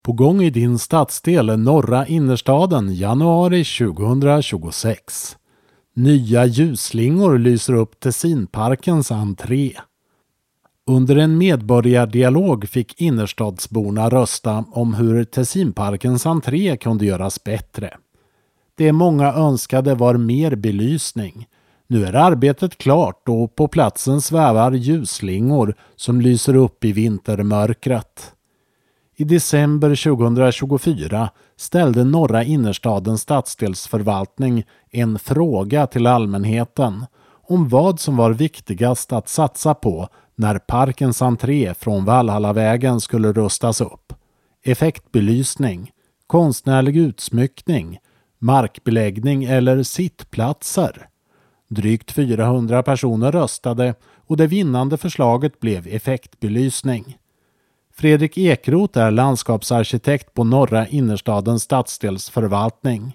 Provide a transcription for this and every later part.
På gång i din stadsdel norra innerstaden januari 2026. Nya ljusslingor lyser upp Tessinparkens entré. Under en medborgardialog fick innerstadsborna rösta om hur Tessinparkens entré kunde göras bättre. Det många önskade var mer belysning. Nu är arbetet klart och på platsen svävar ljusslingor som lyser upp i vintermörkret. I december 2024 ställde norra innerstadens stadsdelsförvaltning en fråga till allmänheten om vad som var viktigast att satsa på när parkens entré från Valhallavägen skulle rustas upp. Effektbelysning, konstnärlig utsmyckning, markbeläggning eller sittplatser. Drygt 400 personer röstade och det vinnande förslaget blev effektbelysning. Fredrik Ekeroth är landskapsarkitekt på norra innerstadens stadsdelsförvaltning.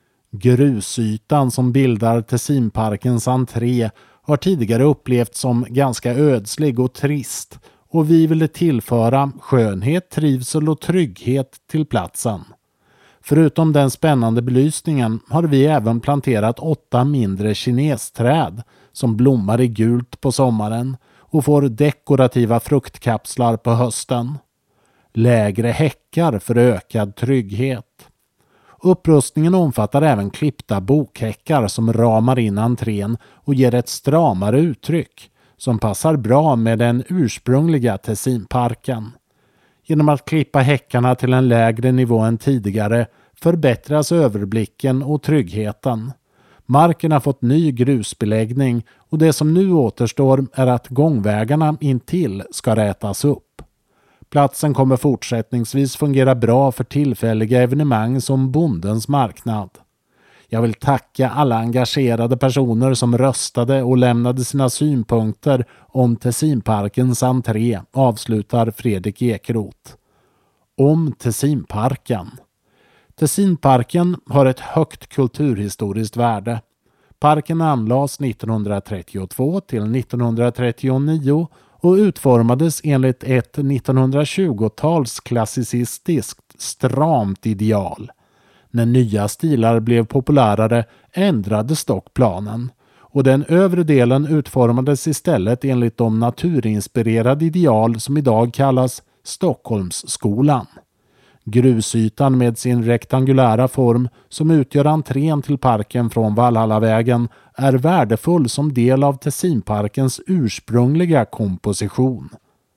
Grusytan som bildar Tessinparkens entré har tidigare upplevts som ganska ödslig och trist och vi ville tillföra skönhet, trivsel och trygghet till platsen. Förutom den spännande belysningen har vi även planterat 8 mindre kinesträd som blommar i gult på sommaren och får dekorativa fruktkapslar på hösten. Lägre häckar för ökad trygghet. Upprustningen omfattar även klippta bokhäckar som ramar in entrén och ger ett stramare uttryck som passar bra med den ursprungliga Tessinparken. Genom att klippa häckarna till en lägre nivå än tidigare förbättras överblicken och tryggheten. Marken har fått ny grusbeläggning och det som nu återstår är att gångvägarna intill ska rätas upp. Platsen kommer fortsättningsvis fungera bra för tillfälliga evenemang som Bondens marknad. Jag vill tacka alla engagerade personer som röstade och lämnade sina synpunkter om Tessinparkens entré, avslutar Fredrik Ekeroth. Om Tessinparken. Tessinparken har ett högt kulturhistoriskt värde. Parken anlades 1932 till 1939 och utformades enligt ett 1920-tals klassicistiskt stramt ideal. När nya stilar blev populärare ändrades dock planen och den övre delen utformades istället enligt de naturinspirerade ideal som idag kallas Stockholmsskolan. Grusytan med sin rektangulära form som utgör entrén till parken från Valhallavägen är värdefull som del av Tessinparkens ursprungliga komposition.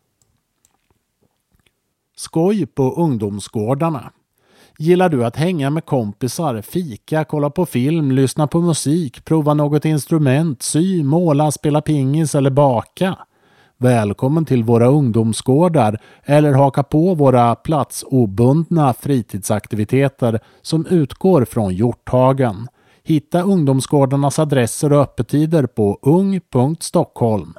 Skoj på ungdomsgårdarna. Gillar du att hänga med kompisar, fika, kolla på film, lyssna på musik, prova något instrument, sy, måla, spela pingis eller baka? Välkommen till våra ungdomsgårdar eller haka på våra platsobundna fritidsaktiviteter som utgår från Hjorthagen. Hitta ungdomsgårdarnas adresser och öppettider på ung.stockholm.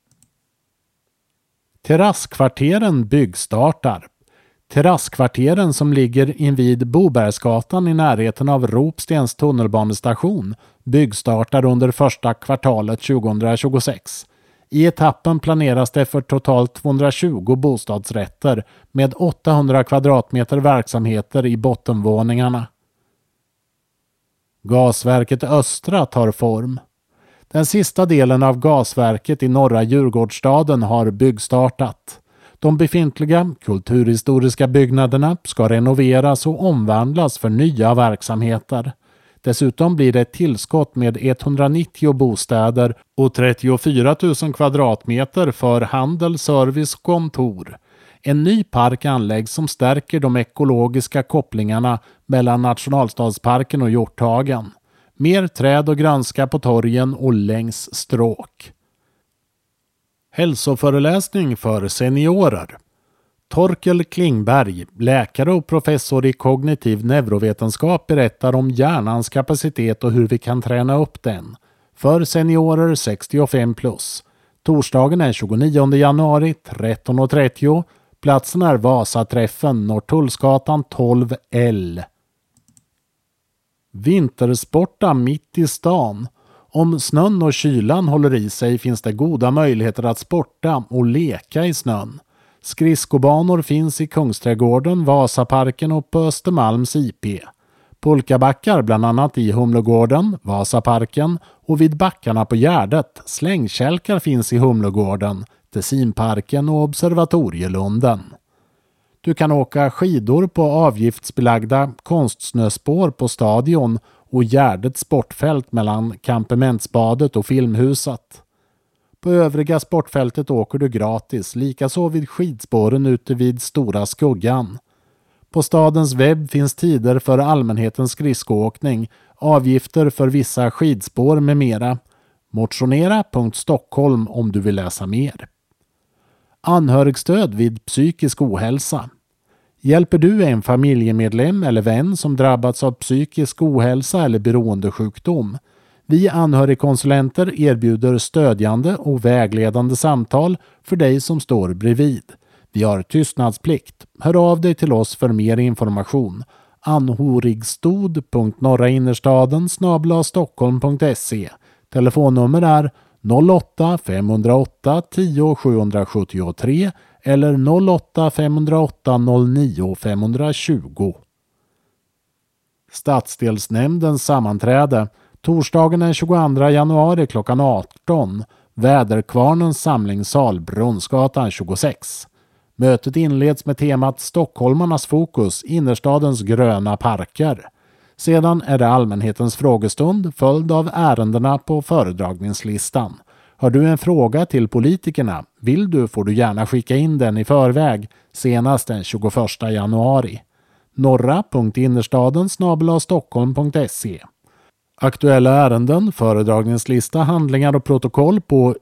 Terrasskvarteren byggstartar. Terrasskvarteren som ligger invid Bobergsgatan i närheten av Ropstens tunnelbanestation byggstartar under första kvartalet 2026. I etappen planeras det för totalt 220 bostadsrätter med 800 kvadratmeter verksamheter i bottenvåningarna. Gasverket Östra tar form. Den sista delen av gasverket i norra Djurgårdsstaden har byggstartat. De befintliga kulturhistoriska byggnaderna ska renoveras och omvandlas för nya verksamheter. Dessutom blir det ett tillskott med 190 bostäder och 34 000 kvadratmeter för handel, service och kontor. En ny park anläggs som stärker de ekologiska kopplingarna mellan Nationalstadsparken och Hjorthagen. Mer träd och grönska på torgen och längs stråk. Hälsoföreläsning för seniorer. Torkel Klingberg, läkare och professor i kognitiv neurovetenskap, berättar om hjärnans kapacitet och hur vi kan träna upp den. För seniorer 65+. Torsdagen är 29 januari 13.30. Platsen är Vasaträffen, Norrtullsgatan 12L. Vintersporta mitt i stan. Om snön och kylan håller i sig finns det goda möjligheter att sporta och leka i snön. Skridskobanor finns i Kungsträdgården, Vasaparken och på Östermalms IP. Pulkabackar bland annat i Humlegården, Vasaparken och vid backarna på Gärdet. Slängkälkar finns i Humlegården, Tessinparken och Observatorielunden. Du kan åka skidor på avgiftsbelagda konstsnöspår på Stadion och Gärdets sportfält mellan Kampementsbadet och Filmhuset. På övriga sportfältet åker du gratis, likaså vid skidspåren ute vid Stora Skuggan. På stadens webb finns tider för allmänhetens skridskoåkning, avgifter för vissa skidspår med mera. Motionera.Stockholm om du vill läsa mer. Anhörigstöd vid psykisk ohälsa. Hjälper du en familjemedlem eller vän som drabbats av psykisk ohälsa eller beroendesjukdom? Vi anhörigkonsulenter erbjuder stödjande och vägledande samtal för dig som står bredvid. Vi har tystnadsplikt. Hör av dig till oss för mer information. anhorigstod.norrainnerstaden@stockholm.se. Telefonnummer är 08 508 10 773 eller 08 508 09 520. Stadsdelsnämndens sammanträde torsdagen den 22 januari klockan 18. Väderkvarnens samlingssal, Brunnsgatan 26. Mötet inleds med temat Stockholmarnas fokus, innerstadens gröna parker. Sedan är det allmänhetens frågestund följd av ärendena på föredragningslistan. Har du en fråga till politikerna? Får du gärna skicka in den i förväg senast den 21 januari. norra.innerstaden@stockholm.se. Aktuella ärenden, föredragningslista, handlingar och protokoll på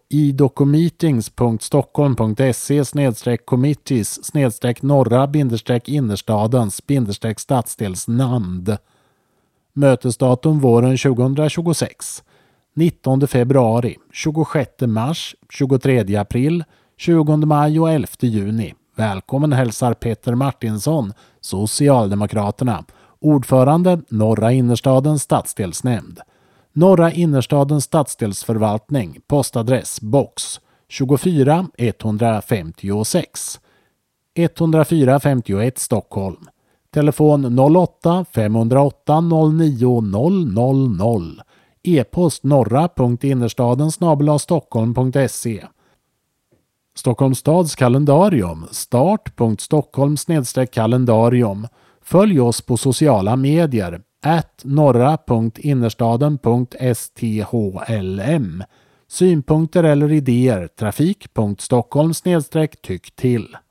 idocommeetings.stockholm.se/norra-innerstadens-stadsdelsnamnd. Mötesdatum våren 2026. 19 februari, 26 mars, 23 april, 20 maj och 11 juni. Välkommen hälsar Peter Martinsson, Socialdemokraterna. Ordförande, Norra Innerstadens stadsdelsnämnd. Norra Innerstadens stadsdelsförvaltning, postadress box 24 156 104 Stockholm. Telefon 08 508 09 000. E-post norra.innerstaden@stockholm.se. Stockholms stads kalendarium start.stockholm/kalendarium. Följ oss på sociala medier @norra.innerstaden.sthlm. Synpunkter eller idéer trafik.stockholm/tyck till.